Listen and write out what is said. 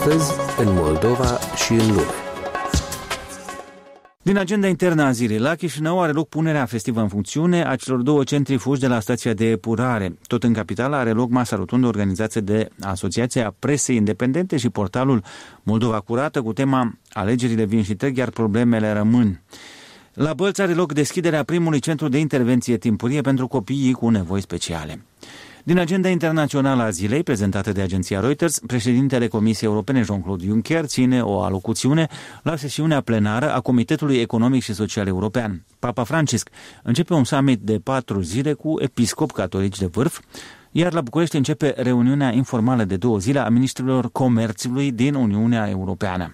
Astăzi, în Moldova și în lume. Din agenda internă a zilei, la Chișinău are loc punerea festivă în funcțiune a celor 2 centrifugi de la stația de epurare. Tot în capitală are loc masa rotundă organizată de Asociația Presei Independente și portalul Moldova Curată cu tema Alegerile vin și trec, iar problemele rămân. La Bălți are loc deschiderea primului centru de intervenție timpurie pentru copiii cu nevoi speciale. Din agenda internațională a zilei, prezentată de agenția Reuters, președintele Comisiei Europene Jean-Claude Juncker ține o alocuțiune la sesiunea plenară a Comitetului Economic și Social European. Papa Francisc începe un summit de 4 zile cu episcopi catolici de vârf, iar la București începe reuniunea informală de 2 zile a ministrilor comerțului din Uniunea Europeană.